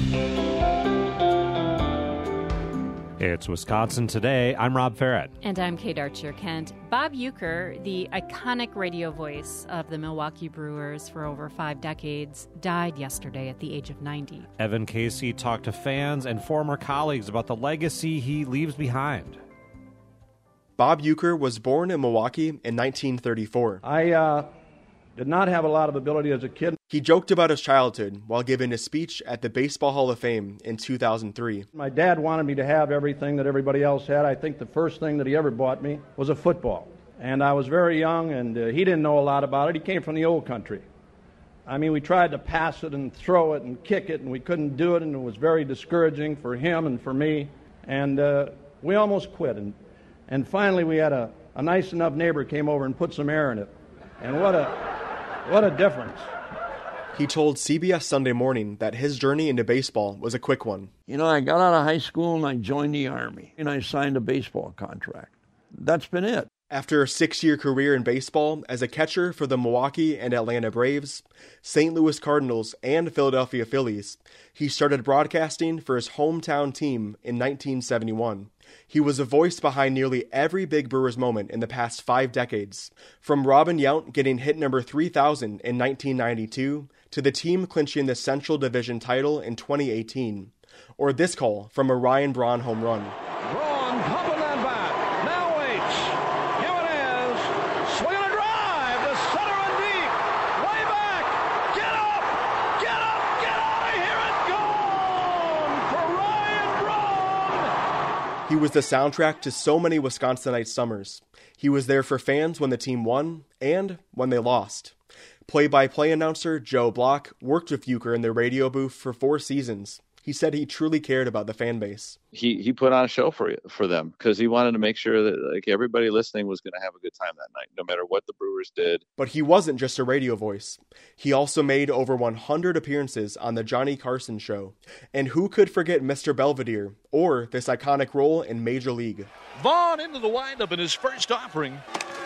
It's Wisconsin Today. I'm Rob Farrett. And I'm Kate Archer-Kent. Bob Uecker, the iconic radio voice of the Milwaukee Brewers for over 5 decades, died yesterday at the age of 90. Evan Casey talked to fans and former colleagues about the legacy he leaves behind. Bob Uecker was born in Milwaukee in 1934. I did not have a lot of ability as a kid. He joked about his childhood while giving a speech at the Baseball Hall of Fame in 2003. My dad wanted me to have everything that everybody else had. I think the first thing that he ever bought me was a football. And I was very young, and he didn't know a lot about it. He came from the old country. I mean, we tried to pass it and throw it and kick it, and we couldn't do it, and it was very discouraging for him and for me. And we almost quit. And finally, we had a nice enough neighbor came over and put some air in it. And what a difference. He told CBS Sunday Morning that his journey into baseball was a quick one. You know, I got out of high school and I joined the Army, and I signed a baseball contract. That's been it. After a 6-year career in baseball as a catcher for the Milwaukee and Atlanta Braves, St. Louis Cardinals, and Philadelphia Phillies, he started broadcasting for his hometown team in 1971. He was a voice behind nearly every big Brewers moment in the past 5 decades, from Robin Yount getting hit number 3,000 in 1992 to the team clinching the Central Division title in 2018, or this call from a Ryan Braun home run. Braun pumping that bat, now waits. Here it is, swinging a drive to center and deep, way back, get up, get out of here, it's gone for Ryan Braun. He was the soundtrack to so many Wisconsinite summers. He was there for fans when the team won and when they lost. Play-by-play announcer Joe Block worked with Uecker in the radio booth for 4 seasons. He said he truly cared about the fan base. He put on a show for them because he wanted to make sure that everybody listening was going to have a good time that night, no matter what the Brewers did. But he wasn't just a radio voice. He also made over 100 appearances on the Johnny Carson Show. And who could forget Mr. Belvedere or this iconic role in Major League? Vaughn into the windup in his first offering.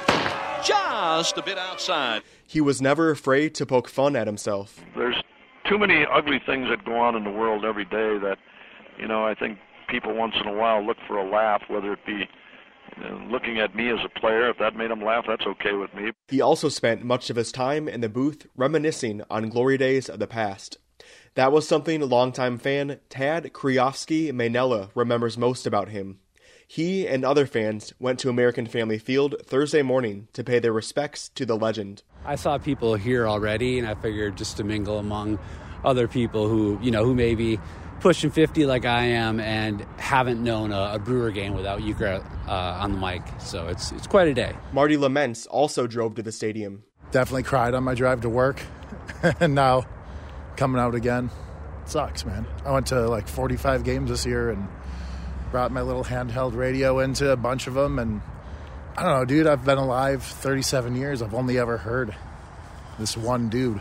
Just a bit outside. He was never afraid to poke fun at himself. There's too many ugly things that go on in the world every day that, I think people once in a while look for a laugh, whether it be looking at me as a player. If that made them laugh, that's okay with me. He also spent much of his time in the booth reminiscing on glory days of the past. That was something longtime fan Tad Kriofsky-Mainella remembers most about him. He and other fans went to American Family Field Thursday morning to pay their respects to the legend. I saw people here already, and I figured just to mingle among other people who may be pushing 50 like I am and haven't known a Brewer game without Uecker on the mic. So it's quite a day. Marty Laments also drove to the stadium. Definitely cried on my drive to work, and now coming out again. It sucks, man. I went to like 45 games this year and brought my little handheld radio into a bunch of them, and I don't know, dude, I've been alive 37 years. I've only ever heard this one dude,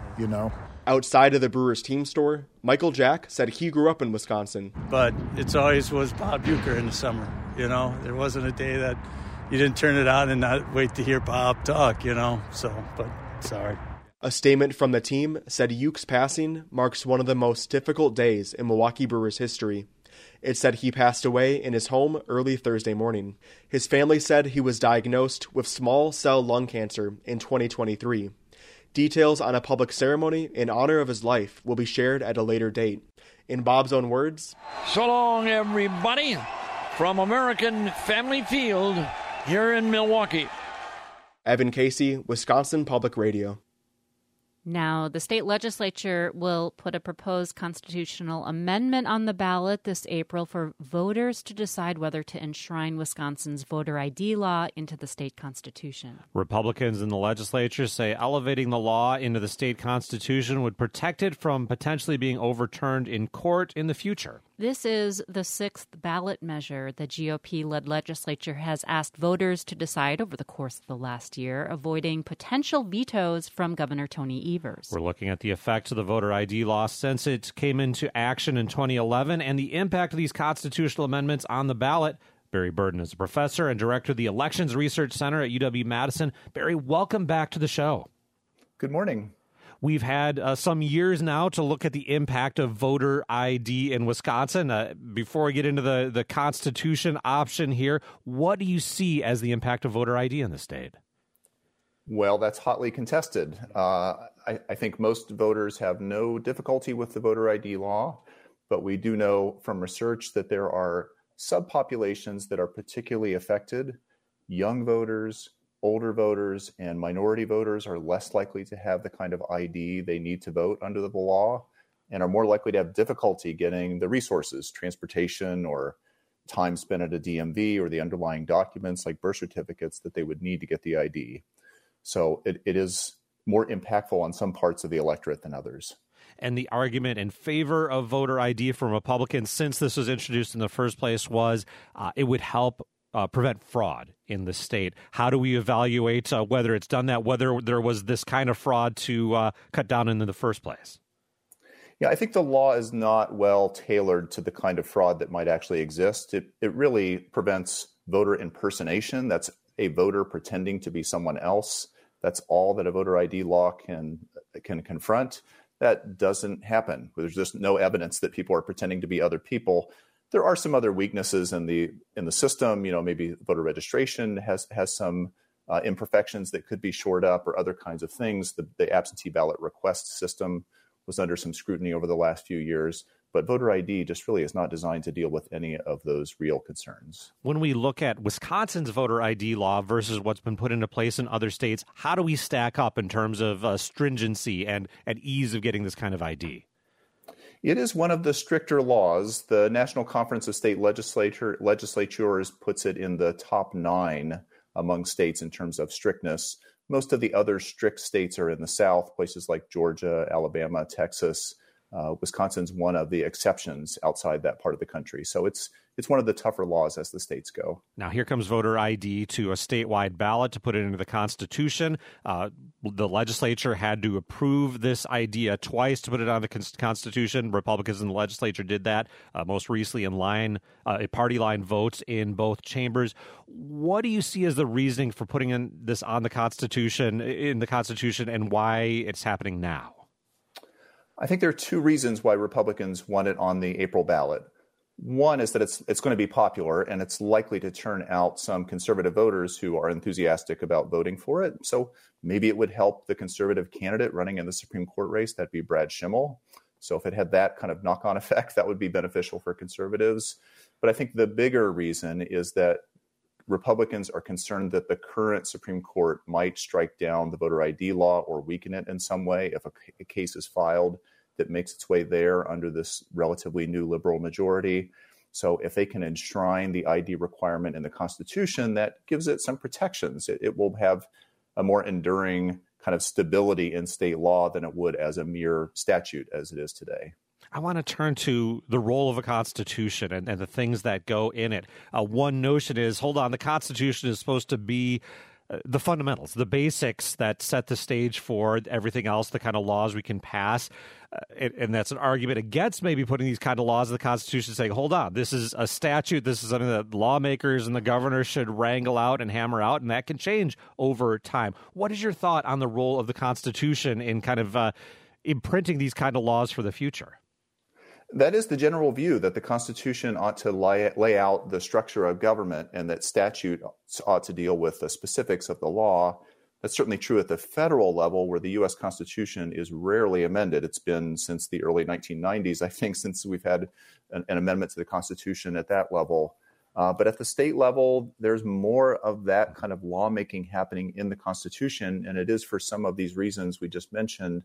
Outside of the Brewers team store, Michael Jack said he grew up in Wisconsin. But it's always was Bob Uecker in the summer, There wasn't a day that you didn't turn it on and not wait to hear Bob talk, but sorry. A statement from the team said Ueck's passing marks one of the most difficult days in Milwaukee Brewers history. It said he passed away in his home early Thursday morning. His family said he was diagnosed with small cell lung cancer in 2023. Details on a public ceremony in honor of his life will be shared at a later date. In Bob's own words, So long, everybody, from American Family Field here in Milwaukee. Evan Casey, Wisconsin Public Radio. Now, the state legislature will put a proposed constitutional amendment on the ballot this April for voters to decide whether to enshrine Wisconsin's voter ID law into the state constitution. Republicans in the legislature say elevating the law into the state constitution would protect it from potentially being overturned in court in the future. This is the 6th ballot measure the GOP-led legislature has asked voters to decide over the course of the last year, avoiding potential vetoes from Governor Tony Evers. We're looking at the effects of the voter ID law since it came into action in 2011 and the impact of these constitutional amendments on the ballot. Barry Burden is a professor and director of the Elections Research Center at UW-Madison. Barry, welcome back to the show. Good morning. We've had some years now to look at the impact of voter ID in Wisconsin. Before we get into the Constitution option here, what do you see as the impact of voter ID in the state? Well, that's hotly contested. I think most voters have no difficulty with the voter ID law, but we do know from research that there are subpopulations that are particularly affected. Young voters, older voters, and minority voters are less likely to have the kind of ID they need to vote under the law and are more likely to have difficulty getting the resources, transportation or time spent at a DMV or the underlying documents like birth certificates that they would need to get the ID. So it is more impactful on some parts of the electorate than others. And the argument in favor of voter ID from Republicans since this was introduced in the first place was it would help prevent fraud in the state. How do we evaluate whether it's done that, whether there was this kind of fraud to cut down in the first place? Yeah, I think the law is not well tailored to the kind of fraud that might actually exist. It really prevents voter impersonation. That's a voter pretending to be someone else. That's all that a voter ID law can confront. That doesn't happen. There's just no evidence that people are pretending to be other people. There are some other weaknesses in the system. Maybe voter registration has some imperfections that could be shored up, or other kinds of things. The absentee ballot request system was under some scrutiny over the last few years. But voter ID just really is not designed to deal with any of those real concerns. When we look at Wisconsin's voter ID law versus what's been put into place in other states, how do we stack up in terms of stringency and ease of getting this kind of ID? It is one of the stricter laws. The National Conference of State Legislatures puts it in the top 9 among states in terms of strictness. Most of the other strict states are in the South, places like Georgia, Alabama, Texas. Wisconsin's one of the exceptions outside that part of the country. So it's one of the tougher laws as the states go. Now, here comes voter ID to a statewide ballot to put it into the Constitution. The legislature had to approve this idea twice to put it on the Constitution. Republicans in the legislature did that, most recently in party line votes in both chambers. What do you see as the reasoning for putting this on the Constitution, and why it's happening now? I think there are 2 reasons why Republicans want it on the April ballot. One is that it's going to be popular, and it's likely to turn out some conservative voters who are enthusiastic about voting for it. So maybe it would help the conservative candidate running in the Supreme Court race. That'd be Brad Schimel. So if it had that kind of knock-on effect, that would be beneficial for conservatives. But I think the bigger reason is that Republicans are concerned that the current Supreme Court might strike down the voter ID law or weaken it in some way if a case is filed that makes its way there under this relatively new liberal majority. So if they can enshrine the ID requirement in the Constitution, that gives it some protections. It will have a more enduring kind of stability in state law than it would as a mere statute as it is today. I want to turn to the role of a Constitution and the things that go in it. One notion is, the Constitution is supposed to be the fundamentals, the basics that set the stage for everything else, the kind of laws we can pass. And that's an argument against maybe putting these kind of laws in the Constitution, saying, hold on, this is a statute. This is something that lawmakers and the governor should wrangle out and hammer out, and that can change over time. What is your thought on the role of the Constitution in kind of imprinting these kind of laws for the future? That is the general view, that the Constitution ought to lay out the structure of government and that statute ought to deal with the specifics of the law. That's certainly true at the federal level, where the U.S. Constitution is rarely amended. It's been since the early 1990s, I think, since we've had an amendment to the Constitution at that level. But at the state level, there's more of that kind of lawmaking happening in the Constitution, and it is for some of these reasons we just mentioned,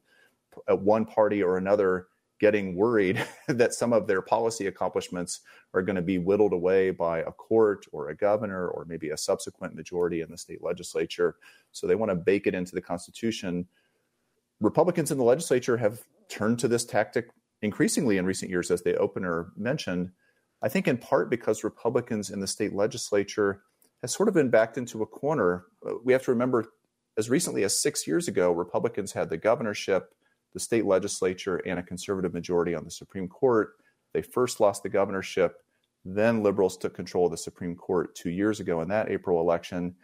one party or another getting worried that some of their policy accomplishments are going to be whittled away by a court or a governor or maybe a subsequent majority in the state legislature. So they want to bake it into the Constitution. Republicans in the legislature have turned to this tactic increasingly in recent years, as the opener mentioned, I think in part because Republicans in the state legislature have sort of been backed into a corner. We have to remember, as recently as 6 years ago, Republicans had the governorship, the state legislature, and a conservative majority on the Supreme Court. They first lost the governorship, then liberals took control of the Supreme Court 2 years ago in that April election.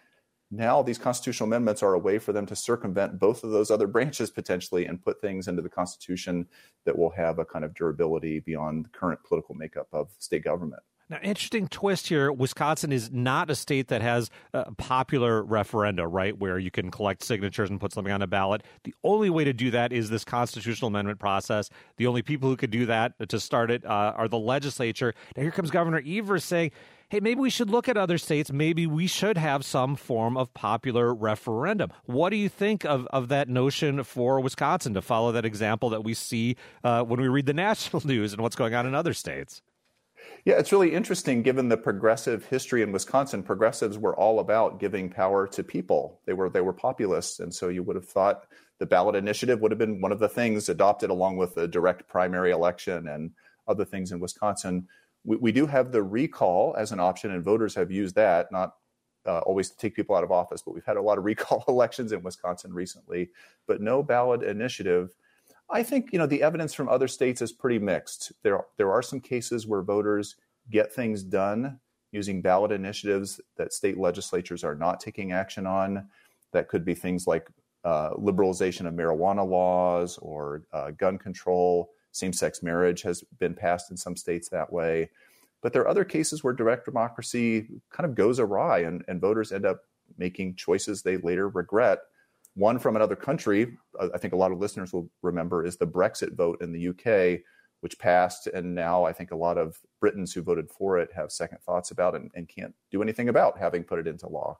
Now these constitutional amendments are a way for them to circumvent both of those other branches potentially and put things into the Constitution that will have a kind of durability beyond the current political makeup of state government. Now, interesting twist here. Wisconsin is not a state that has a popular referenda, right, where you can collect signatures and put something on a ballot. The only way to do that is this constitutional amendment process. The only people who could do that to start it are the legislature. Now, here comes Governor Evers saying, hey, maybe we should look at other states. Maybe we should have some form of popular referendum. What do you think of that notion for Wisconsin to follow that example that we see when we read the national news and what's going on in other states? Yeah, it's really interesting given the progressive history in Wisconsin. Progressives were all about giving power to people. They were populists. And so you would have thought the ballot initiative would have been one of the things adopted along with the direct primary election and other things in Wisconsin. We do have the recall as an option, and voters have used that, not always to take people out of office, but we've had a lot of recall elections in Wisconsin recently, but no ballot initiative. I think, the evidence from other states is pretty mixed. There are some cases where voters get things done using ballot initiatives that state legislatures are not taking action on. That could be things like liberalization of marijuana laws or gun control. Same-sex marriage has been passed in some states that way. But there are other cases where direct democracy kind of goes awry and voters end up making choices they later regret. One from another country, I think a lot of listeners will remember, is the Brexit vote in the UK, which passed. And now I think a lot of Britons who voted for it have second thoughts about it and can't do anything about having put it into law.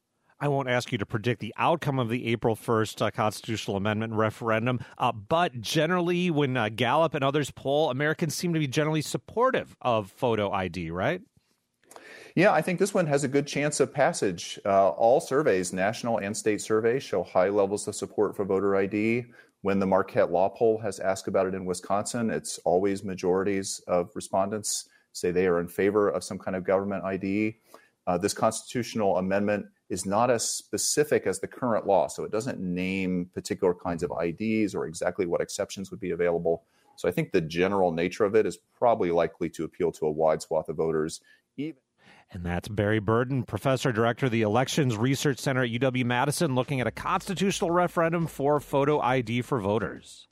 I won't ask you to predict the outcome of the April 1st constitutional amendment referendum, but generally when Gallup and others poll, Americans seem to be generally supportive of photo ID, right? Yeah, I think this one has a good chance of passage. All surveys, national and state surveys, show high levels of support for voter ID. When the Marquette Law Poll has asked about it in Wisconsin, it's always majorities of respondents say they are in favor of some kind of government ID. This constitutional amendment is not as specific as the current law, so it doesn't name particular kinds of IDs or exactly what exceptions would be available. So I think the general nature of it is probably likely to appeal to a wide swath of voters. And that's Barry Burden, Professor Director of the Elections Research Center at UW-Madison, looking at a constitutional referendum for photo ID for voters.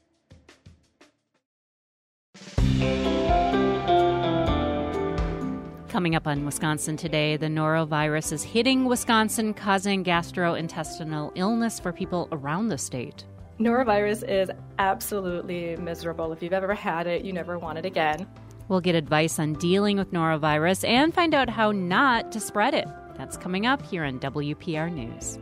Coming up on Wisconsin Today, the norovirus is hitting Wisconsin, causing gastrointestinal illness for people around the state. Norovirus is absolutely miserable. If you've ever had it, you never want it again. We'll get advice on dealing with norovirus and find out how not to spread it. That's coming up here on WPR News.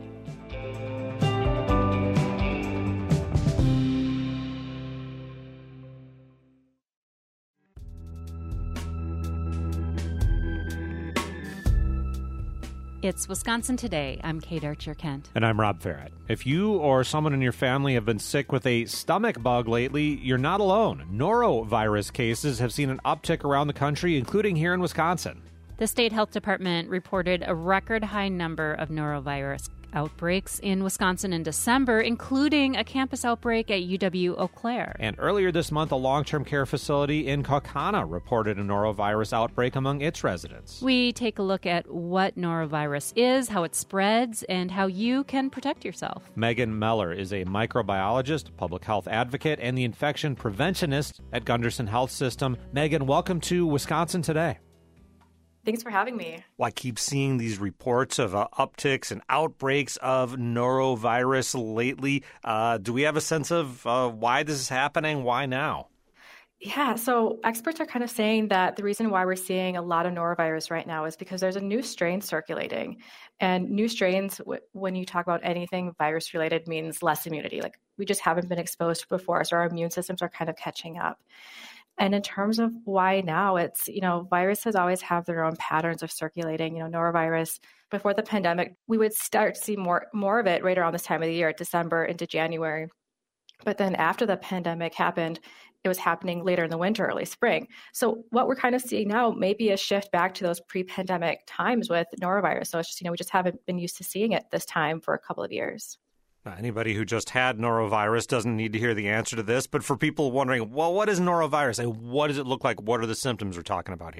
It's Wisconsin Today. I'm Kate Archer-Kent. And I'm Rob Farrett. If you or someone in your family have been sick with a stomach bug lately, you're not alone. Norovirus cases have seen an uptick around the country, including here in Wisconsin. The state health department reported a record high number of norovirus outbreaks in Wisconsin in December, including a campus outbreak at UW-Eau Claire. And earlier this month, a long-term care facility in Kaukauna reported a norovirus outbreak among its residents. We take a look at what norovirus is, how it spreads, and how you can protect yourself. Megan Meller is a microbiologist, public health advocate, and the infection preventionist at Gunderson Health System. Megan, welcome to Wisconsin Today. Thanks for having me. Well, I keep seeing these reports of upticks and outbreaks of norovirus lately. Do we have a sense of why this is happening? Why now? Yeah, so experts are kind of saying that the reason why we're seeing a lot of norovirus right now is because there's a new strain circulating. And new strains, when you talk about anything virus-related, means less immunity. Like we just haven't been exposed before, so our immune systems are kind of catching up. And in terms of why now, it's, viruses always have their own patterns of circulating. Norovirus, before the pandemic, we would start to see more of it right around this time of the year, December into January. But then after the pandemic happened, it was happening later in the winter, early spring. So what we're kind of seeing now may be a shift back to those pre-pandemic times with norovirus. So it's just, we just haven't been used to seeing it this time for a couple of years. Anybody who just had norovirus doesn't need to hear the answer to this, but for people wondering, well, what is norovirus? And what does it look like? What are the symptoms we're talking about here?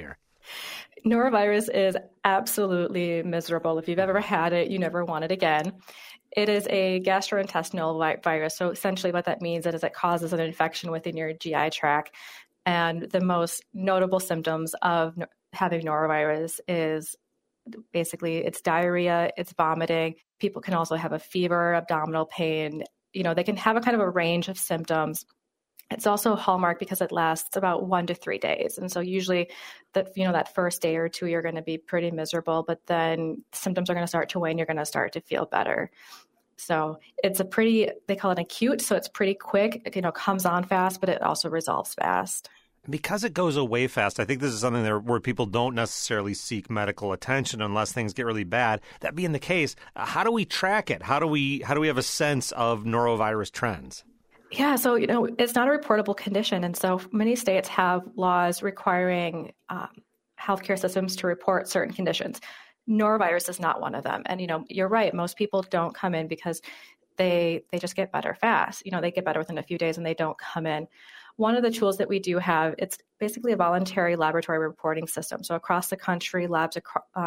Norovirus is absolutely miserable. If you've ever had it, you never want it again. It is a gastrointestinal virus. So essentially what that means is it causes an infection within your GI tract. And the most notable symptoms of having norovirus is basically it's diarrhea, it's vomiting. People can also have a fever, abdominal pain. They can have a kind of a range of symptoms. It's also a hallmark because it lasts about 1 to 3 days. And so usually that first day or two, you're going to be pretty miserable, but then symptoms are going to start to wane. You're going to start to feel better. So it's they call it acute. So it's pretty quick. It, comes on fast, but it also resolves fast. Because it goes away fast, I think this is something where people don't necessarily seek medical attention unless things get really bad. That being the case, how do we track it? How do we have a sense of norovirus trends? Yeah, so, it's not a reportable condition. And so many states have laws requiring healthcare systems to report certain conditions. Norovirus is not one of them. And, you're right. Most people don't come in because they just get better fast. They get better within a few days and they don't come in. One of the tools that we do have, it's basically a voluntary laboratory reporting system. So across the country, labs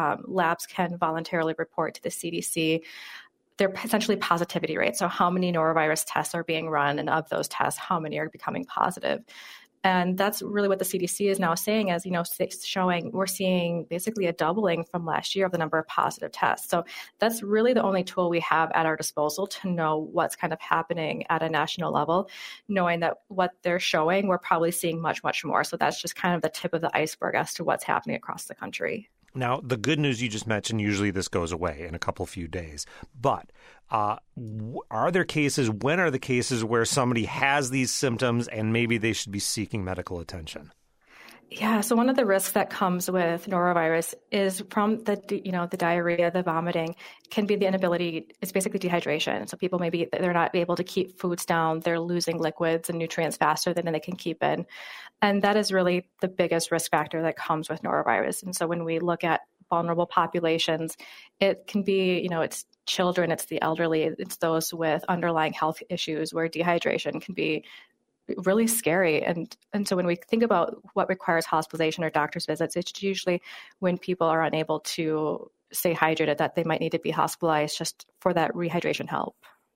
can voluntarily report to the CDC. They're essentially positivity rates. So how many norovirus tests are being run, and of those tests, how many are becoming positive? And that's really what the CDC is now saying, as showing we're seeing basically a doubling from last year of the number of positive tests. So that's really the only tool we have at our disposal to know what's kind of happening at a national level, knowing that what they're showing, we're probably seeing much, much more. So that's just kind of the tip of the iceberg as to what's happening across the country. Now, the good news you just mentioned, usually this goes away in a few days. But when are the cases where somebody has these symptoms and maybe they should be seeking medical attention? Yeah, so one of the risks that comes with norovirus is from the diarrhea, the vomiting, can be the inability, it's basically dehydration. So people they're not able to keep foods down, they're losing liquids and nutrients faster than they can keep in. And that is really the biggest risk factor that comes with norovirus. And so when we look at vulnerable populations, it can be, it's children, it's the elderly, it's those with underlying health issues where dehydration can be really scary. And so when we think about what requires hospitalization or doctor's visits, it's usually when people are unable to stay hydrated that they might need to be hospitalized just for that rehydration help.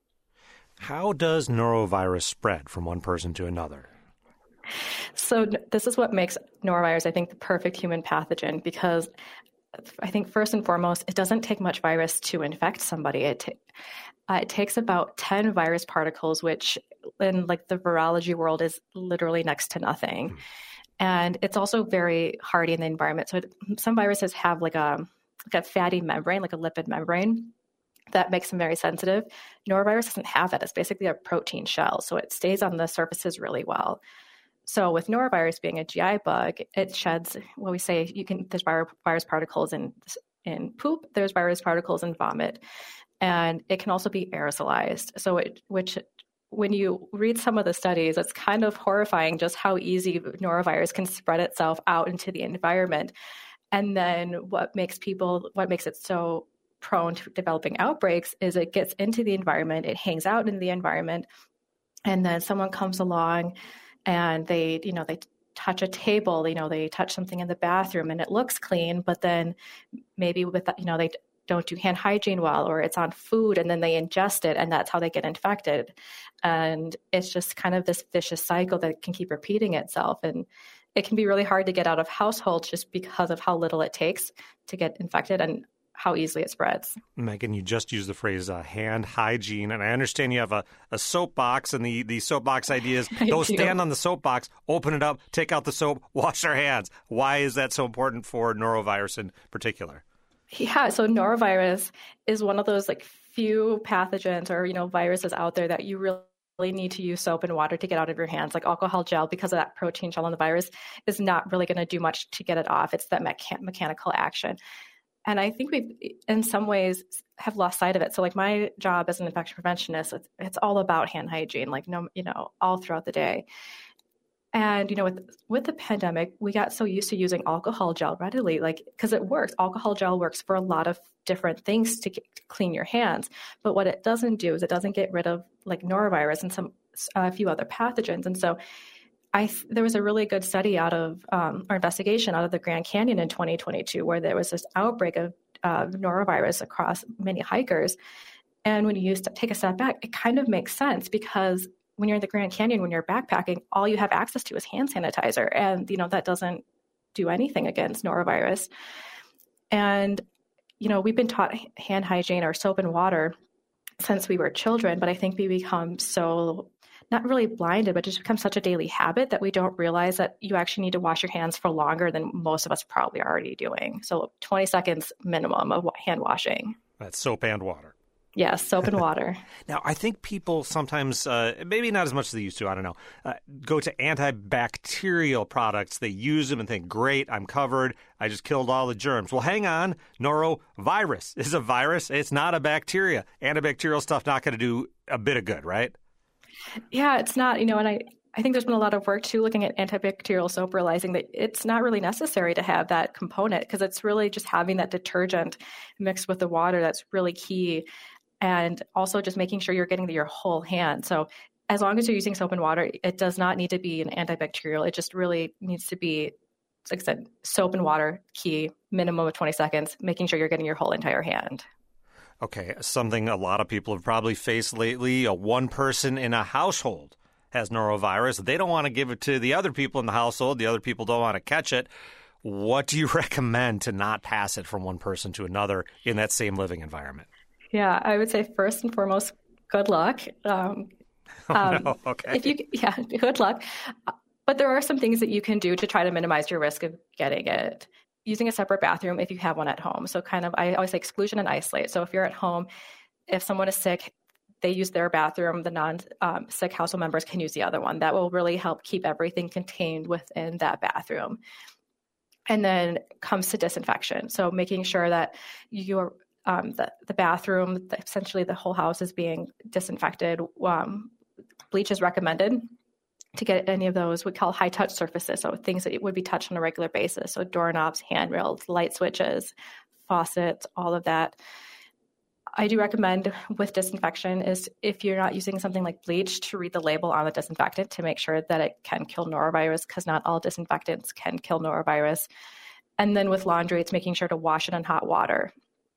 How does norovirus spread from one person to another? So this is what makes norovirus, I think, the perfect human pathogen, because I think first and foremost, it doesn't take much virus to infect somebody. It takes about 10 virus particles, which in the virology world is literally next to nothing. And it's also very hardy in the environment. So some viruses have like a fatty membrane, like a lipid membrane that makes them very sensitive. Norovirus doesn't have that. It's basically a protein shell. So it stays on the surfaces really well. So with norovirus being a GI bug, it sheds what we say there's virus particles in poop, there's virus particles in vomit, and it can also be aerosolized. So when you read some of the studies, it's kind of horrifying just how easy norovirus can spread itself out into the environment. And then what makes it so prone to developing outbreaks is it gets into the environment, it hangs out in the environment, and then someone comes along and they touch a table, they touch something in the bathroom and it looks clean, but then maybe with that, they don't do hand hygiene well, or it's on food and then they ingest it and that's how they get infected. And it's just kind of this vicious cycle that can keep repeating itself. And it can be really hard to get out of households just because of how little it takes to get infected and how easily it spreads. Megan, you just used the phrase hand hygiene, and I understand you have a soapbox, and the soapbox idea is go stand on the soapbox, open it up, take out the soap, wash our hands. Why is that so important for norovirus in particular? Yeah, so norovirus is one of those few pathogens or viruses out there that you really need to use soap and water to get out of your hands. Like alcohol gel, because of that protein shell on the virus, is not really going to do much to get it off. It's that mechanical action. And I think we've, in some ways, have lost sight of it. So my job as an infection preventionist, it's all about hand hygiene, all throughout the day. And, with the pandemic, we got so used to using alcohol gel readily, because it works. Alcohol gel works for a lot of different things to clean your hands. But what it doesn't do is it doesn't get rid of norovirus and a few other pathogens. And so there was a really good study out of or investigation out of the Grand Canyon in 2022 where there was this outbreak of norovirus across many hikers. And when you take a step back, it kind of makes sense because when you're in the Grand Canyon, when you're backpacking, all you have access to is hand sanitizer. And, that doesn't do anything against norovirus. And, we've been taught hand hygiene or soap and water since we were children, but I think we become so not really blinded, but just become such a daily habit that we don't realize that you actually need to wash your hands for longer than most of us probably are already doing. So 20 seconds minimum of hand washing. That's soap and water. Yes, soap and water. Now, I think people sometimes, maybe not as much as they used to, I don't know, go to antibacterial products. They use them and think, great, I'm covered. I just killed all the germs. Well, hang on. Norovirus is a virus. It's not a bacteria. Antibacterial stuff not going to do a bit of good, right? Yeah, it's not, and I think there's been a lot of work too looking at antibacterial soap, realizing that it's not really necessary to have that component because it's really just having that detergent mixed with the water that's really key. And also just making sure you're getting your whole hand. So as long as you're using soap and water, it does not need to be an antibacterial. It just really needs to be, like I said, soap and water, key, minimum of 20 seconds, making sure you're getting your whole entire hand. Okay, something a lot of people have probably faced lately, one person in a household has norovirus. They don't want to give it to the other people in the household. The other people don't want to catch it. What do you recommend to not pass it from one person to another in that same living environment? Yeah, I would say first and foremost, good luck. No. Okay. Good luck. But there are some things that you can do to try to minimize your risk of getting it. Using a separate bathroom if you have one at home. So I always say exclusion and isolate. So if you're at home, if someone is sick, they use their bathroom. The non-sick household members can use the other one. That will really help keep everything contained within that bathroom. And then comes to disinfection. So making sure that your the bathroom, essentially the whole house is being disinfected. Bleach is recommended to get any of those we call high-touch surfaces, so things that would be touched on a regular basis. So doorknobs, handrails, light switches, faucets, all of that. I do recommend with disinfection is if you're not using something like bleach to read the label on the disinfectant to make sure that it can kill norovirus because not all disinfectants can kill norovirus. And then with laundry, it's making sure to wash it in hot water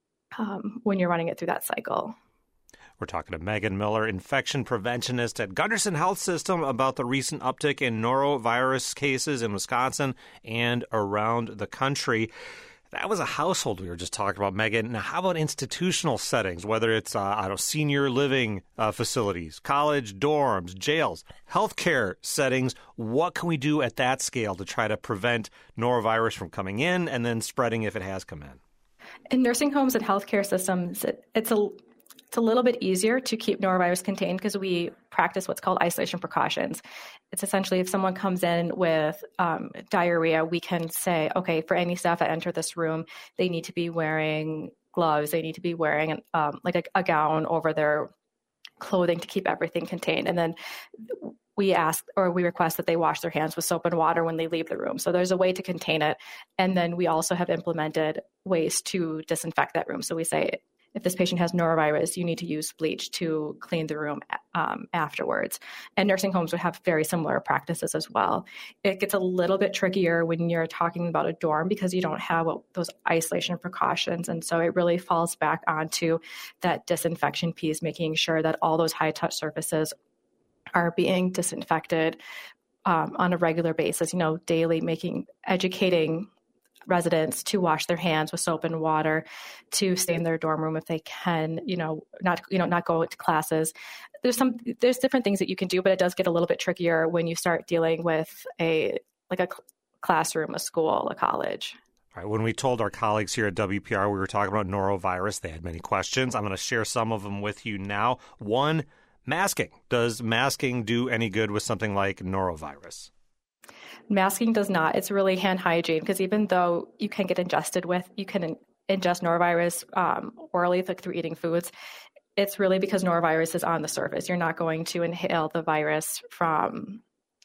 when you're running it through that cycle. We're talking to Megan Miller, infection preventionist at Gunderson Health System, about the recent uptick in norovirus cases in Wisconsin and around the country. That was a household we were just talking about, Megan. Now, how about institutional settings, whether it's senior living facilities, college dorms, jails, healthcare settings? What can we do at that scale to try to prevent norovirus from coming in and then spreading if it has come in? In nursing homes and healthcare systems, it's a little bit easier to keep norovirus contained because we practice what's called isolation precautions. It's essentially if someone comes in with diarrhea, we can say, okay, for any staff that enter this room, they need to be wearing gloves. They need to be wearing a gown over their clothing to keep everything contained. And then we request that they wash their hands with soap and water when they leave the room. So there's a way to contain it. And then we also have implemented ways to disinfect that room. So we say, if this patient has norovirus, you need to use bleach to clean the room afterwards. And nursing homes would have very similar practices as well. It gets a little bit trickier when you're talking about a dorm because you don't have those isolation precautions. And so it really falls back onto that disinfection piece, making sure that all those high-touch surfaces are being disinfected on a regular basis, daily, educating residents to wash their hands with soap and water, to stay in their dorm room if they can, not go to classes. There's different things that you can do, but it does get a little bit trickier when you start dealing with a classroom, a school, a college. All right, when we told our colleagues here at WPR we were talking about norovirus, they had many questions. I'm going to share some of them with you now. One, masking. Does masking do any good with something like norovirus? Masking does not. It's really hand hygiene because even though you can ingest norovirus orally through eating foods, it's really because norovirus is on the surface. You're not going to inhale the virus from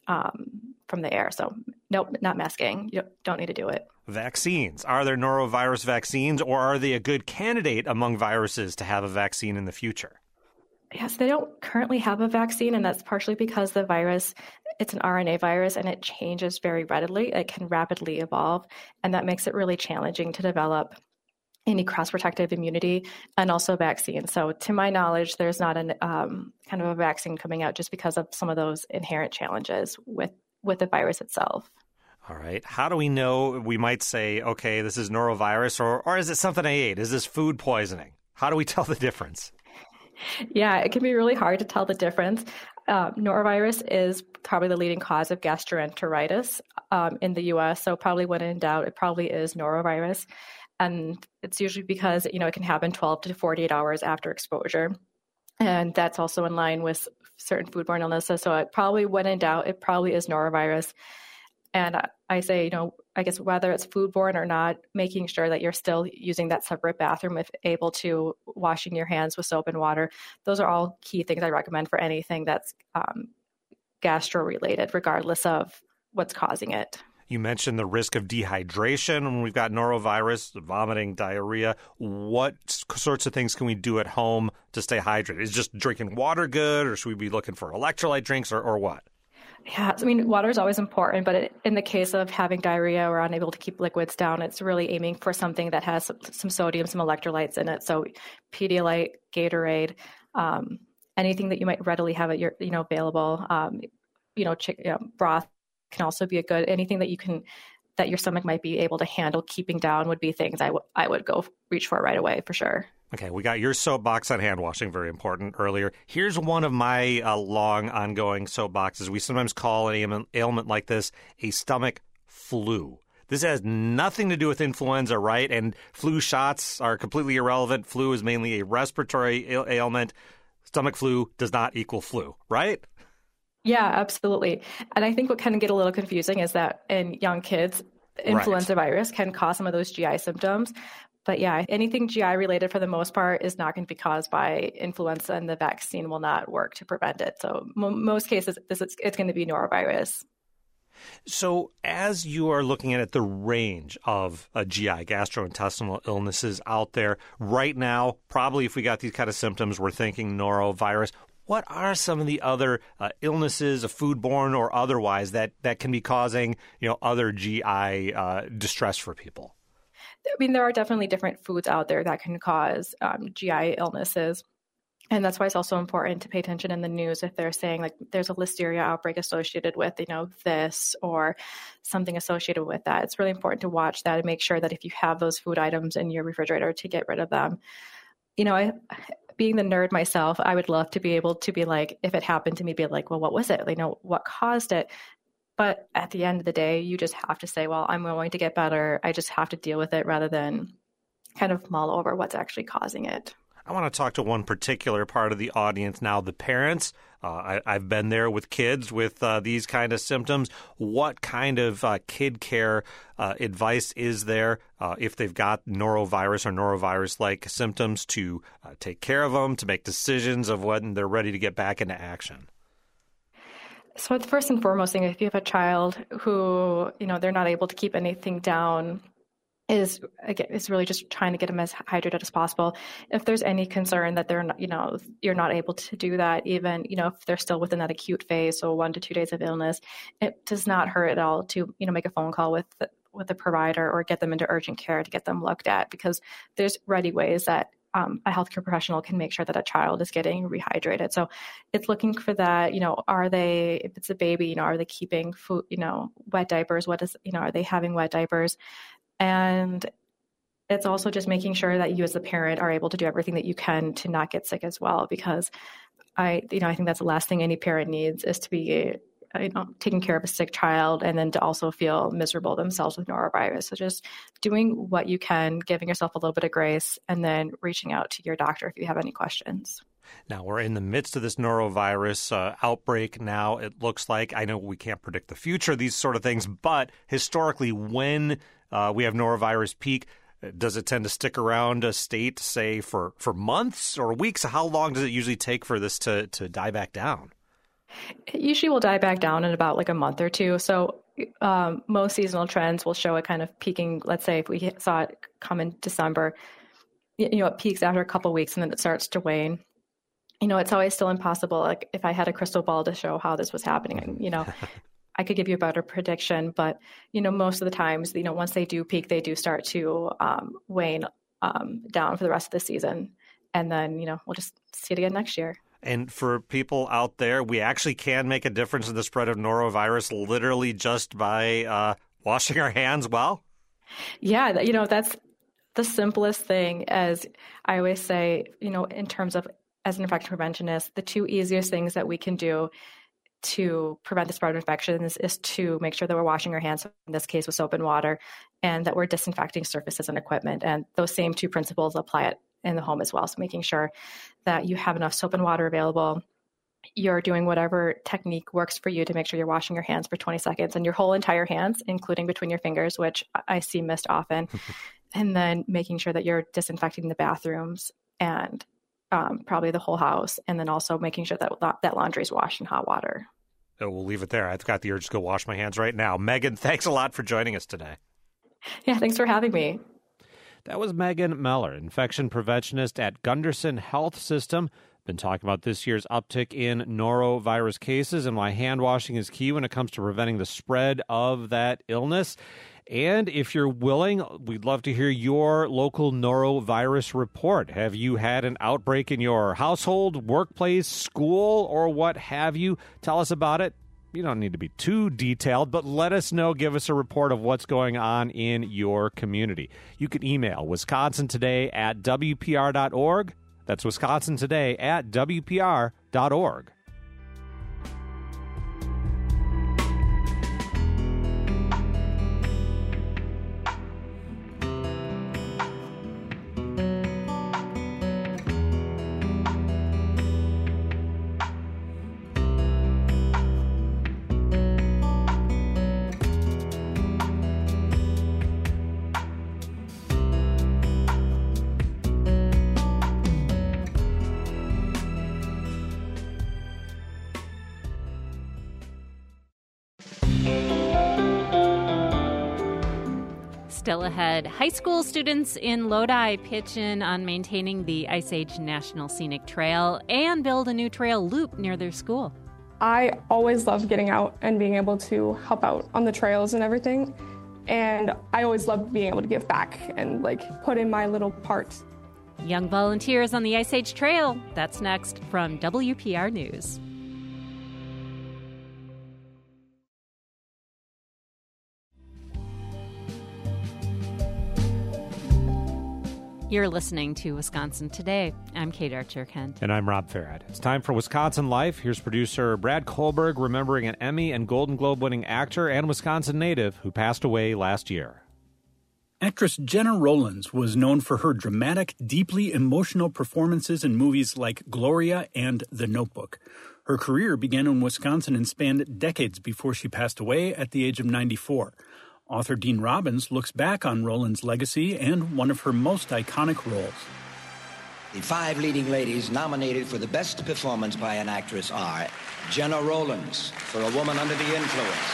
the air. So nope, not masking. You don't need to do it. Vaccines. Are there norovirus vaccines, or are they a good candidate among viruses to have a vaccine in the future? Yes, they don't currently have a vaccine, and that's partially because the virus it's an RNA virus and it changes very readily. It can rapidly evolve, and that makes it really challenging to develop any cross-protective immunity and also vaccines. So to my knowledge, there's not an kind of a vaccine coming out just because of some of those inherent challenges with the virus itself. All right. How do we know? We might say, okay, this is norovirus, or is it something I ate? Is this food poisoning? How do we tell the difference? Yeah, it can be really hard to tell the difference. Norovirus is probably the leading cause of gastroenteritis in the U.S., so probably when in doubt, it probably is norovirus. And it's usually because, it can happen 12 to 48 hours after exposure. And that's also in line with certain foodborne illnesses. So it probably, when in doubt, it probably is norovirus. And I say, I guess whether it's foodborne or not, making sure that you're still using that separate bathroom, if able to, washing your hands with soap and water. Those are all key things I recommend for anything that's gastro-related, regardless of what's causing it. You mentioned the risk of dehydration when we've got norovirus, vomiting, diarrhea. What sorts of things can we do at home to stay hydrated? Is just drinking water good, or should we be looking for electrolyte drinks, or what? Yeah, water is always important, but in the case of having diarrhea or unable to keep liquids down, it's really aiming for something that has some sodium, some electrolytes in it. So Pedialyte, Gatorade, anything that you might readily have at your, available, broth can also be anything that your stomach might be able to handle keeping down would be things I would go reach for right away for sure. Okay, we got your soapbox on hand washing, very important, earlier. Here's one of my long ongoing soapboxes. We sometimes call an ailment like this a stomach flu. This has nothing to do with influenza, right? And flu shots are completely irrelevant. Flu is mainly a respiratory ailment. Stomach flu does not equal flu, right? Yeah, absolutely. And I think what can get a little confusing is that in young kids, influenza virus can cause some of those GI symptoms. But yeah, anything GI related for the most part is not going to be caused by influenza, and the vaccine will not work to prevent it. So most cases, it's going to be norovirus. So as you are looking at it, the range of GI, gastrointestinal illnesses out there right now, probably if we got these kind of symptoms, we're thinking norovirus. What are some of the other illnesses, foodborne or otherwise, that can be causing, other GI distress for people? There are definitely different foods out there that can cause GI illnesses. And that's why it's also important to pay attention in the news if they're saying like there's a listeria outbreak associated with, this or something associated with that. It's really important to watch that and make sure that if you have those food items in your refrigerator, to get rid of them. Being the nerd myself, I would love to be able to be like, if it happened to me, be like, well, what was it? What caused it? But at the end of the day, you just have to say, well, I'm going to get better. I just have to deal with it rather than kind of mull over what's actually causing it. I want to talk to one particular part of the audience now, the parents. I've been there with kids with these kind of symptoms. What kind of kid care advice is there if they've got norovirus or norovirus-like symptoms to take care of them, to make decisions of when they're ready to get back into action? So the first and foremost thing, if you have a child who, they're not able to keep anything down, is really just trying to get them as hydrated as possible. If there's any concern that they're not, you're not able to do that, even, if they're still within that acute phase, so 1 to 2 days of illness, it does not hurt at all to, make a phone call with the provider or get them into urgent care to get them looked at, because there's ready ways that a healthcare professional can make sure that a child is getting rehydrated. So it's looking for that, if it's a baby, are they keeping food, wet diapers? Are they having wet diapers? And it's also just making sure that you as the parent are able to do everything that you can to not get sick as well, because I think that's the last thing any parent needs is to be taking care of a sick child and then to also feel miserable themselves with norovirus. So just doing what you can, giving yourself a little bit of grace, and then reaching out to your doctor if you have any questions. Now, we're in the midst of this norovirus outbreak now, it looks like. I know we can't predict the future, these sort of things, but historically, when we have norovirus peak, does it tend to stick around a state, say, for months or weeks? How long does it usually take for this to die back down? It usually will die back down in about like a month or two. So most seasonal trends will show it kind of peaking. Let's say if we saw it come in December, it peaks after a couple of weeks and then it starts to wane. it's always still impossible. Like if I had a crystal ball to show how this was happening, I could give you a better prediction, but, most of the times, once they do peak, they do start to wane down for the rest of the season. And then, we'll just see it again next year. And for people out there, we actually can make a difference in the spread of norovirus literally just by washing our hands well? Yeah, that's the simplest thing. As I always say, in terms of as an infection preventionist, the two easiest things that we can do to prevent the spread of infections is to make sure that we're washing our hands, in this case with soap and water, and that we're disinfecting surfaces and equipment. And those same two principles apply in the home as well. So making sure that you have enough soap and water available, you're doing whatever technique works for you to make sure you're washing your hands for 20 seconds and your whole entire hands, including between your fingers, which I see missed often. And then making sure that you're disinfecting the bathrooms and probably the whole house. And then also making sure that laundry is washed in hot water. So we'll leave it there. I've got the urge to go wash my hands right now. Megan, thanks a lot for joining us today. Yeah, thanks for having me. That was Megan Meller, infection preventionist at Gunderson Health System. Been talking about this year's uptick in norovirus cases and why hand washing is key when it comes to preventing the spread of that illness. And if you're willing, we'd love to hear your local norovirus report. Have you had an outbreak in your household, workplace, school, or what have you? Tell us about it. You don't need to be too detailed, but let us know. Give us a report of what's going on in your community. You can email wisconsintoday@wpr.org. That's wisconsintoday@wpr.org. Still ahead, high school students in Lodi pitch in on maintaining the Ice Age National Scenic Trail and build a new trail loop near their school. I always love getting out and being able to help out on the trails and everything. And I always love being able to give back and put in my little part. Young volunteers on the Ice Age Trail. That's next from WPR News. You're listening to Wisconsin Today. I'm Kate Archer-Kent. And I'm Rob Farrad. It's time for Wisconsin Life. Here's producer Brad Kohlberg remembering an Emmy and Golden Globe-winning actor and Wisconsin native who passed away last year. Actress Jenna Rollins was known for her dramatic, deeply emotional performances in movies like Gloria and The Notebook. Her career began in Wisconsin and spanned decades before she passed away at the age of 94. Author Dean Robbins looks back on Rollins' legacy and one of her most iconic roles. The 5 leading ladies nominated for the best performance by an actress are Jenna Rollins for A Woman Under the Influence.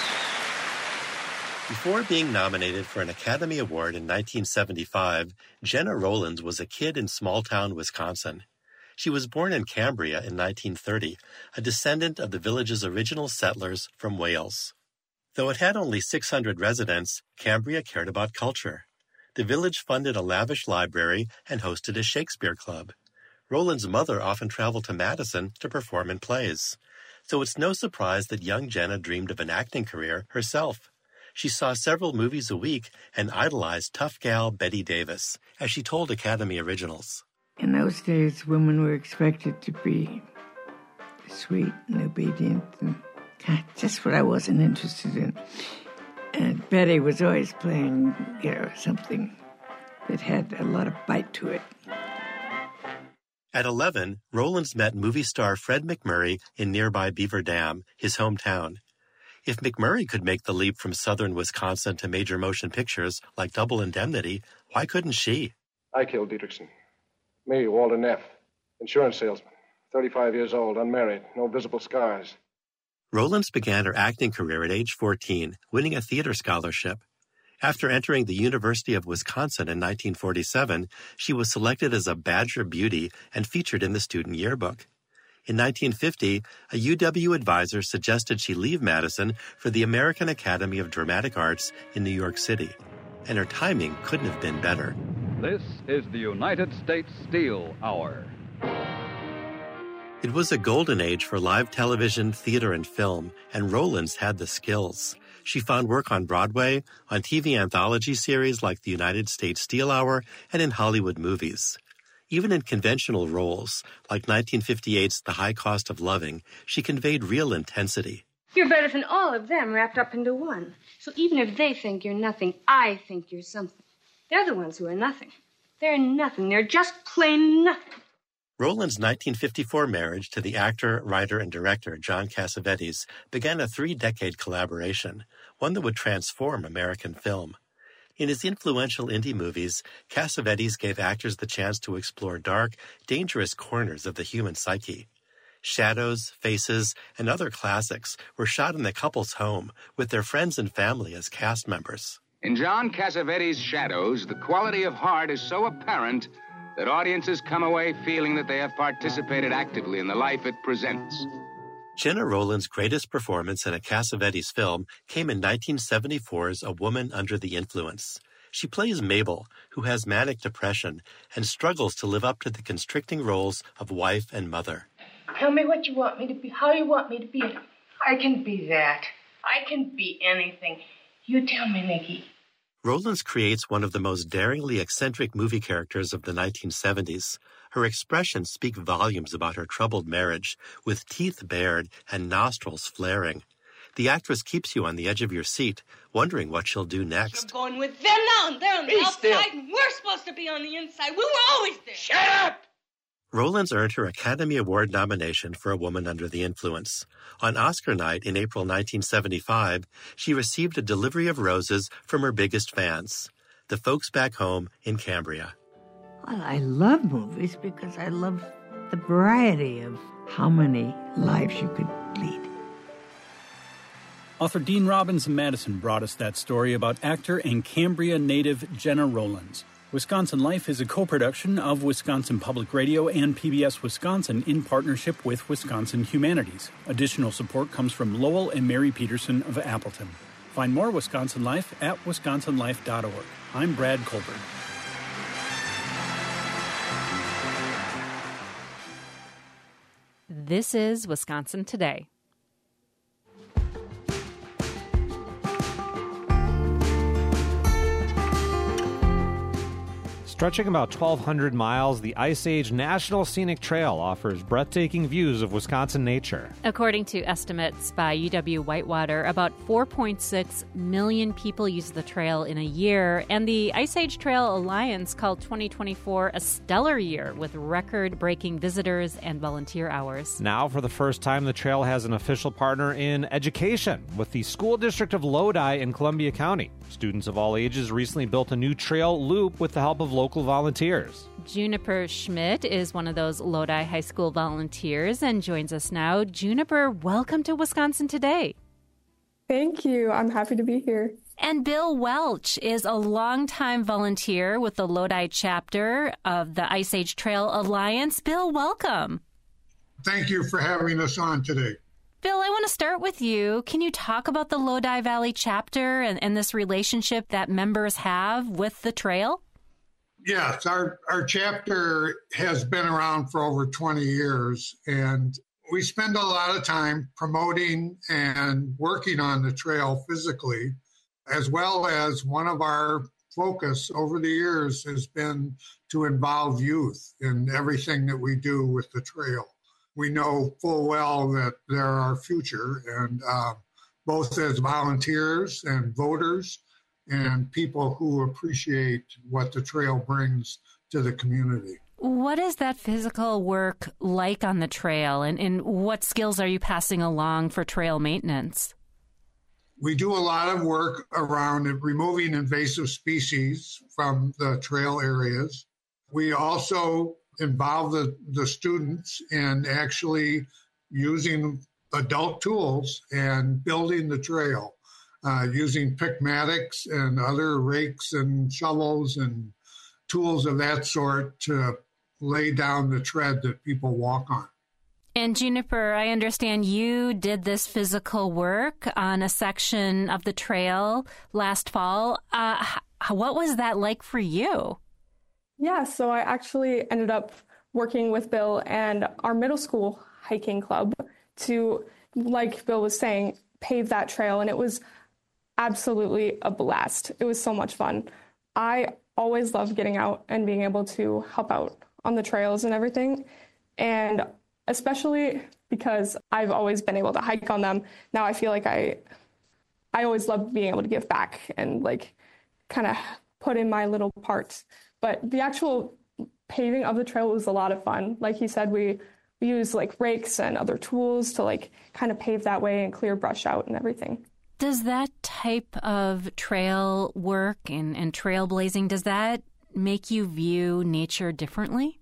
Before being nominated for an Academy Award in 1975, Jenna Rollins was a kid in small-town Wisconsin. She was born in Cambria in 1930, a descendant of the village's original settlers from Wales. Though it had only 600 residents, Cambria cared about culture. The village funded a lavish library and hosted a Shakespeare club. Rollins' mother often traveled to Madison to perform in plays. So it's no surprise that young Jenna dreamed of an acting career herself. She saw several movies a week and idolized tough gal Bette Davis, as she told Academy Originals. In those days, women were expected to be sweet and obedient and just what I wasn't interested in. And Betty was always playing, something that had a lot of bite to it. At 11, Rollins met movie star Fred MacMurray in nearby Beaver Dam, his hometown. If MacMurray could make the leap from southern Wisconsin to major motion pictures like Double Indemnity, why couldn't she? I killed Dietrichson. Me, Walter Neff, insurance salesman, 35 years old, unmarried, no visible scars. Rollins began her acting career at age 14, winning a theater scholarship. After entering the University of Wisconsin in 1947, she was selected as a Badger Beauty and featured in the student yearbook. In 1950, a UW advisor suggested she leave Madison for the American Academy of Dramatic Arts in New York City. And her timing couldn't have been better. This is the United States Steel Hour. It was a golden age for live television, theater, and film, and Rollins had the skills. She found work on Broadway, on TV anthology series like the United States Steel Hour, and in Hollywood movies. Even in conventional roles, like 1958's The High Cost of Loving, she conveyed real intensity. You're better than all of them wrapped up into one. So even if they think you're nothing, I think you're something. They're the ones who are nothing. They're nothing. They're just plain nothing. Roland's 1954 marriage to the actor, writer, and director John Cassavetes began a 3-decade collaboration, one that would transform American film. In his influential indie movies, Cassavetes gave actors the chance to explore dark, dangerous corners of the human psyche. Shadows, Faces, and other classics were shot in the couple's home with their friends and family as cast members. In John Cassavetes' Shadows, the quality of heart is so apparent that audiences come away feeling that they have participated actively in the life it presents. Gena Rowlands' greatest performance in a Cassavetes film came in 1974's A Woman Under the Influence. She plays Mabel, who has manic depression and struggles to live up to the constricting roles of wife and mother. Tell me what you want me to be, how you want me to be. I can be that. I can be anything. You tell me, Nicky. Rowlands creates one of the most daringly eccentric movie characters of the 1970s. Her expressions speak volumes about her troubled marriage, with teeth bared and nostrils flaring. The actress keeps you on the edge of your seat, wondering what she'll do next. You're going with them now, and they're on the outside, and we're supposed to be on the inside. We were always there. Shut up! Rowlands earned her Academy Award nomination for A Woman Under the Influence. On Oscar night in April 1975, she received a delivery of roses from her biggest fans, the folks back home in Cambria. Well, I love movies because I love the variety of how many lives you could lead. Author Dean Robbins of Madison brought us that story about actor and Cambria native Gena Rowlands. Wisconsin Life is a co-production of Wisconsin Public Radio and PBS Wisconsin in partnership with Wisconsin Humanities. Additional support comes from Lowell and Mary Peterson of Appleton. Find more Wisconsin Life at wisconsinlife.org. I'm Brad Colbert. This is Wisconsin Today. Stretching about 1,200 miles, the Ice Age National Scenic Trail offers breathtaking views of Wisconsin nature. According to estimates by UW-Whitewater, about 4.6 million people use the trail in a year, and the Ice Age Trail Alliance called 2024 a stellar year with record-breaking visitors and volunteer hours. Now, for the first time, the trail has an official partner in education with the School District of Lodi in Columbia County. Students of all ages recently built a new trail loop with the help of local volunteers. Juniper Schmidt is one of those Lodi High School volunteers and joins us now. Juniper, welcome to Wisconsin Today. Thank you. I'm happy to be here. And Bill Welch is a longtime volunteer with the Lodi chapter of the Ice Age Trail Alliance. Bill, welcome. Thank you for having us on today. Bill, I want to start with you. Can you talk about the Lodi Valley chapter and this relationship that members have with the trail? Yes, our chapter has been around for over 20 years, and we spend a lot of time promoting and working on the trail physically, as well as one of our focus over the years has been to involve youth in everything that we do with the trail. We know full well that they're our future, and both as volunteers and voters and people who appreciate what the trail brings to the community. What is that physical work like on the trail, and what skills are you passing along for trail maintenance? We do a lot of work around removing invasive species from the trail areas. We also involve the students in actually using adult tools and building the trail, using pickmatics and other rakes and shovels and tools of that sort to lay down the tread that people walk on. And Juniper, I understand you did this physical work on a section of the trail last fall. What was that like for you? Yeah, so I actually ended up working with Bill and our middle school hiking club to, like Bill was saying, pave that trail. And it was absolutely a blast. It was so much fun. I always love getting out and being able to help out on the trails and everything. And especially because I've always been able to hike on them. Now I feel like I always love being able to give back and like kind of put in my little part. But the actual paving of the trail was a lot of fun. Like he said, we use like rakes and other tools to like kind of pave that way and clear brush out and everything. Does that type of trail work and trailblazing, does that make you view nature differently?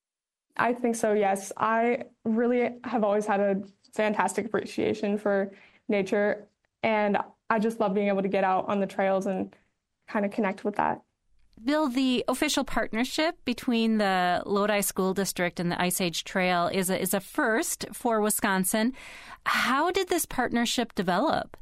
I think so, yes. I really have always had a fantastic appreciation for nature, and I just love being able to get out on the trails and kind of connect with that. Bill, the official partnership between the Lodi School District and the Ice Age Trail is a first for Wisconsin. How did this partnership develop?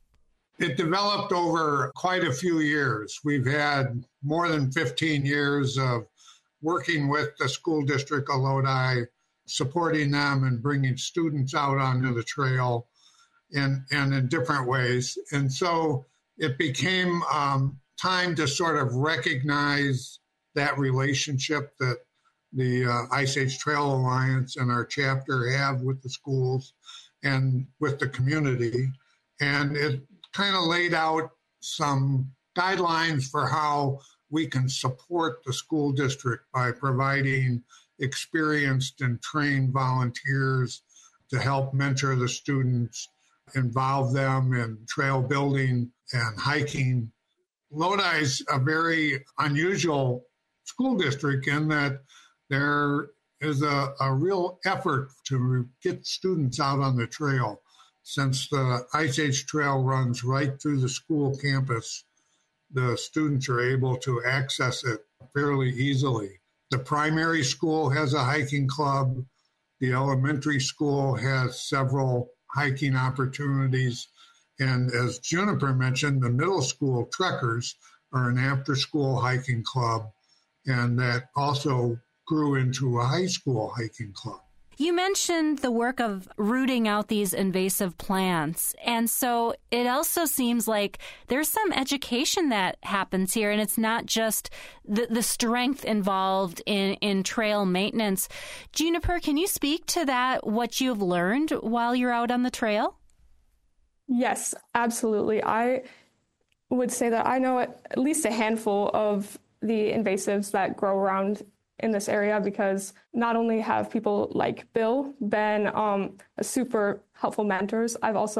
It developed over quite a few years. We've had more than 15 years of working with the school district of Lodi, supporting them and bringing students out onto the trail and in different ways. And so it became time to sort of recognize that relationship that the Ice Age Trail Alliance and our chapter have with the schools and with the community. And it kind of laid out some guidelines for how we can support the school district by providing experienced and trained volunteers to help mentor the students, involve them in trail building and hiking. Lodi's a very unusual school district in that there is a real effort to get students out on the trail. Since the Ice Age Trail runs right through the school campus, the students are able to access it fairly easily. The primary school has a hiking club. The elementary school has several hiking opportunities. And as Juniper mentioned, the middle school Trekkers are an after-school hiking club, and that also grew into a high school hiking club. You mentioned the work of rooting out these invasive plants, and so it also seems like there's some education that happens here, and it's not just the strength involved in trail maintenance. Juniper, can you speak to that, what you've learned while you're out on the trail? Yes, absolutely. I would say that I know at least a handful of the invasives that grow around in this area, because not only have people like Bill been a super helpful mentors,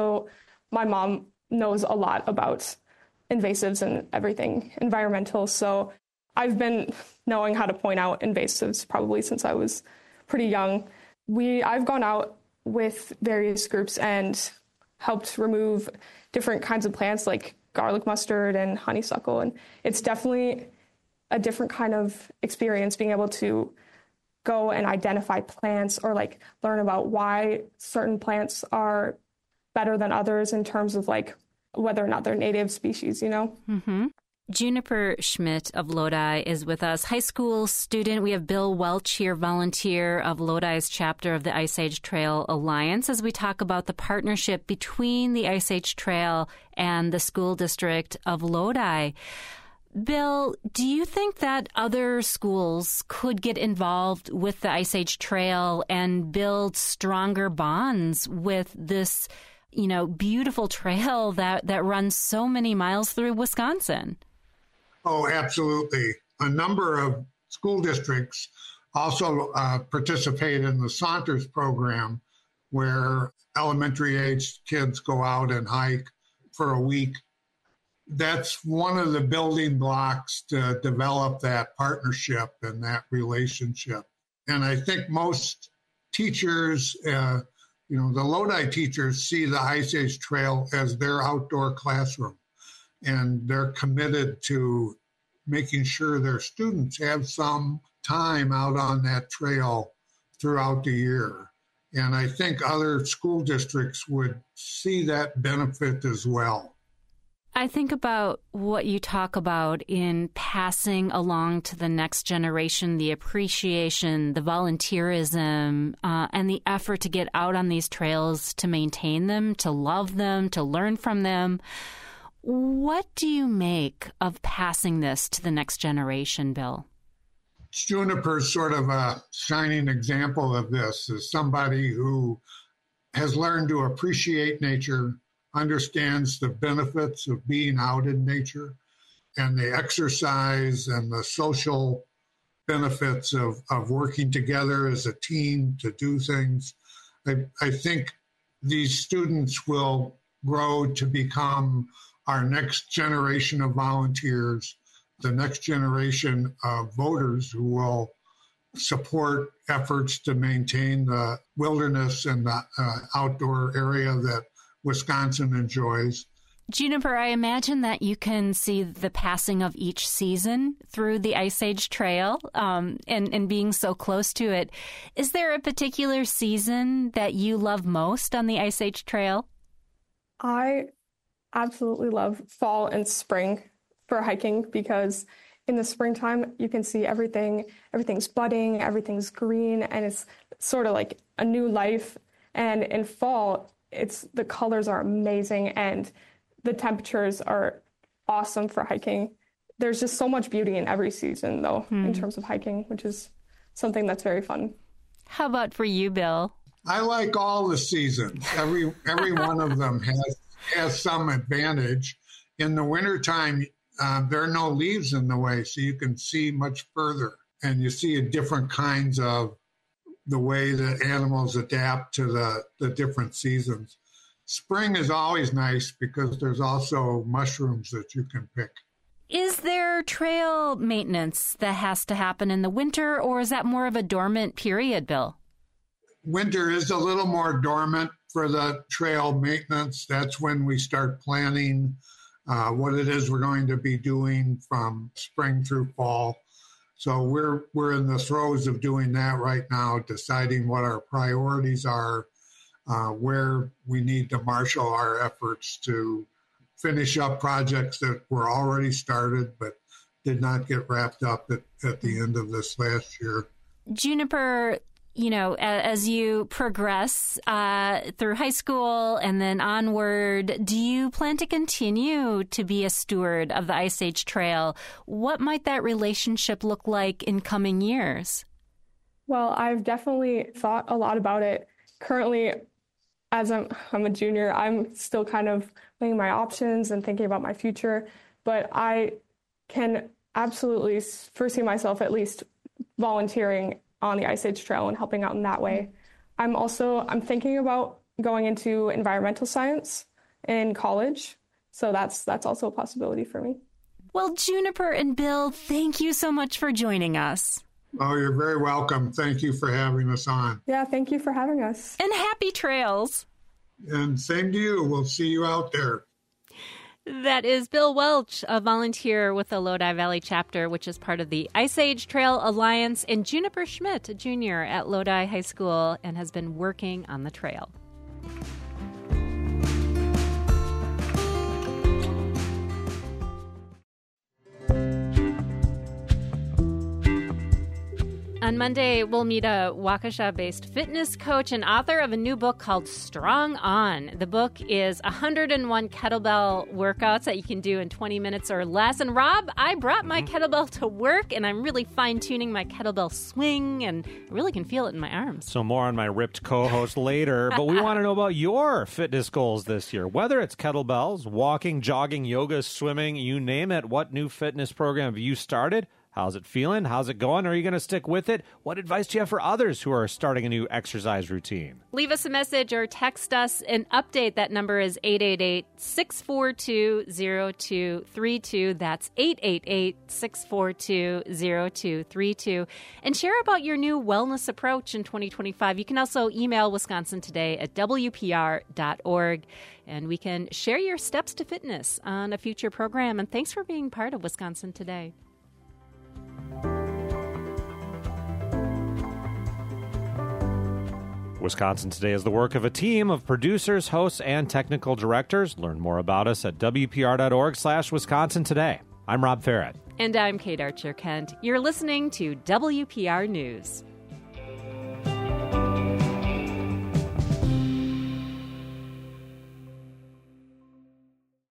my mom knows a lot about invasives and everything environmental. So I've been knowing how to point out invasives probably since I was pretty young. I've gone out with various groups and helped remove different kinds of plants like garlic mustard and honeysuckle. And it's definitely a different kind of experience being able to go and identify plants or like learn about why certain plants are better than others in terms of like whether or not they're native species, you know? Mm-hmm. Juniper Schmidt of Lodi is with us, high school student. We have Bill Welch here, volunteer of Lodi's chapter of the Ice Age Trail Alliance, as we talk about the partnership between the Ice Age Trail and the school district of Lodi. Bill, do you think that other schools could get involved with the Ice Age Trail and build stronger bonds with this, beautiful trail that runs so many miles through Wisconsin? Oh, absolutely. A number of school districts also participate in the Saunters program, where elementary-aged kids go out and hike for a week. That's one of the building blocks to develop that partnership and that relationship. And I think most teachers, the Lodi teachers, see the Ice Age Trail as their outdoor classroom. And they're committed to making sure their students have some time out on that trail throughout the year. And I think other school districts would see that benefit as well. I think about what you talk about in passing along to the next generation, the appreciation, the volunteerism, and the effort to get out on these trails, to maintain them, to love them, to learn from them. What do you make of passing this to the next generation, Bill? Juniper's sort of a shining example of this, as somebody who has learned to appreciate nature, understands the benefits of being out in nature, and the exercise and the social benefits of working together as a team to do things. I think these students will grow to become our next generation of volunteers, the next generation of voters who will support efforts to maintain the wilderness and the outdoor area that Wisconsin enjoys. Juniper, I imagine that you can see the passing of each season through the Ice Age Trail and being so close to it. Is there a particular season that you love most on the Ice Age Trail? I absolutely love fall and spring for hiking, because in the springtime you can see everything's budding, everything's green, and it's sort of like a new life. And in fall, the colors are amazing and the temperatures are awesome for hiking. There's just so much beauty in every season, though, in terms of hiking, which is something that's very fun. How about for you, Bill? I like all the seasons. Every one of them has some advantage. In the wintertime, there are no leaves in the way, so you can see much further, and you see different kinds of the way that animals adapt to the different seasons. Spring is always nice because there's also mushrooms that you can pick. Is there trail maintenance that has to happen in the winter, or is that more of a dormant period, Bill? Winter is a little more dormant for the trail maintenance. That's when we start planning what it is we're going to be doing from spring through fall. So we're in the throes of doing that right now, deciding what our priorities are, where we need to marshal our efforts to finish up projects that were already started but did not get wrapped up at the end of this last year. Juniper, as you progress through high school and then onward, do you plan to continue to be a steward of the Ice Age Trail? What might that relationship look like in coming years? Well, I've definitely thought a lot about it. Currently, as I'm a junior, I'm still kind of weighing my options and thinking about my future, but I can absolutely foresee myself at least volunteering on the Ice Age Trail and helping out in that way. I'm thinking about going into environmental science in college, so that's also a possibility for me. Well, Juniper and Bill, thank you so much for joining us. Oh, you're very welcome. Thank you for having us on. Yeah, thank you for having us. And happy trails. And same to you. We'll see you out there. That is Bill Welch, a volunteer with the Lodi Valley chapter, which is part of the Ice Age Trail Alliance, and Juniper Schmidt, a junior at Lodi High School and has been working on the trail. On Monday, we'll meet a Waukesha-based fitness coach and author of a new book called Strong On. The book is 101 kettlebell workouts that you can do in 20 minutes or less. And Rob, I brought my kettlebell to work, and I'm really fine-tuning my kettlebell swing, and I really can feel it in my arms. So more on my ripped co-host later, but we want to know about your fitness goals this year. Whether it's kettlebells, walking, jogging, yoga, swimming, you name it, what new fitness program have you started? How's it feeling? How's it going? Are you going to stick with it? What advice do you have for others who are starting a new exercise routine? Leave us a message or text us an update. That number is 888-642-0232. That's 888-642-0232. And share about your new wellness approach in 2025. You can also email wisconsintoday@wpr.org, and we can share your steps to fitness on a future program. And thanks for being part of Wisconsin Today. Wisconsin Today is the work of a team of producers, hosts, and technical directors. Learn more about us at WPR.org/Wisconsin Today. I'm Rob Farrett. And I'm Kate Archer-Kent. You're listening to WPR News.